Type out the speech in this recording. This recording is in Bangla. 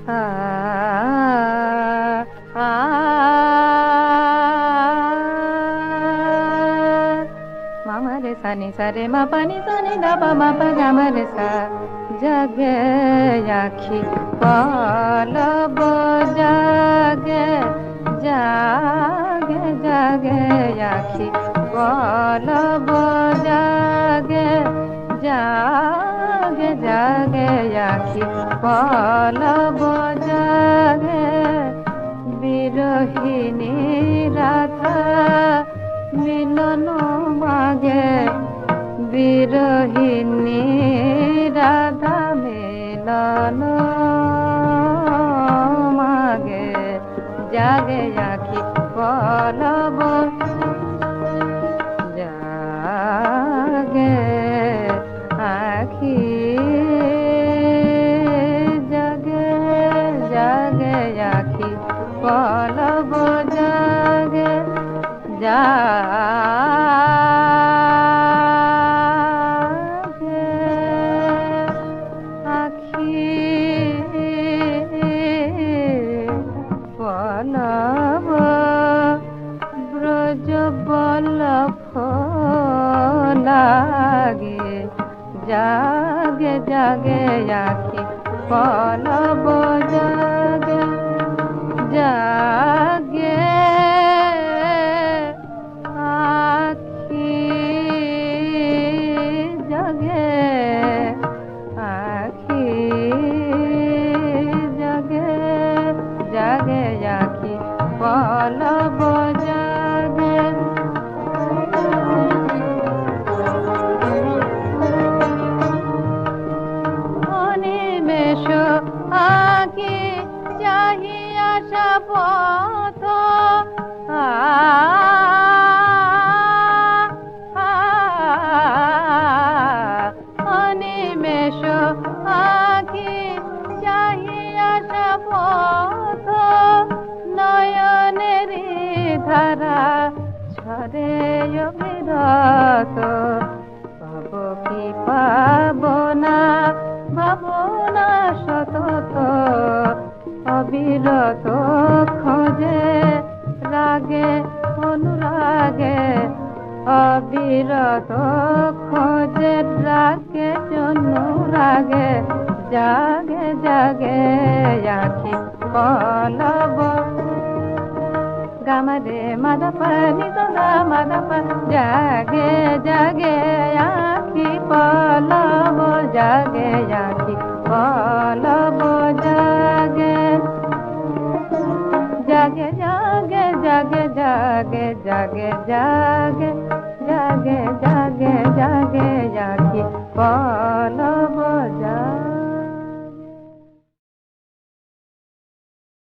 আ আ মামা রে সা নি সা রে মা পা নি সা নি দা পা মা পা গা মা রে সা জাগে আখি পলব জাগে জাগে জাগে আখি পলব জাগে জাগে জাগে আখি পলব জাগে বিরহিণী রাধা মিলন মাগে বিরহিণী রাধা মিলন মাগে জাগে আখি পলব জাগে আখি জাগে জাগে আখি পলব জাগে জাগে আখি পলব ব্রজ বল্লভ লাগে জাগে জাগে আখি পলব জাগে জাগে আখি জাগে আখি জাগে জাগে আখি পলব জাগে অনিমেষ আখি চাহিয়া পথ অনিমেষ আখি চাহিয়া পথ নয়নেরি ধারা ছড়ে অবিরত পাব কি পাব না ভাবনা সতত অবিরত খোঁজে রাগে অনুরাগে অবিরত খোঁজে রাগে অনুরাগে জাগে জাগে আখি পলব গামারে মাদা পানি সদা মাদা পা জাগে জাগে আখি পলব জাগে আখি পলব জাগে জাগে জাগে জাগে জাগে জাগে জাগে জাগে জাগে জাগে আখি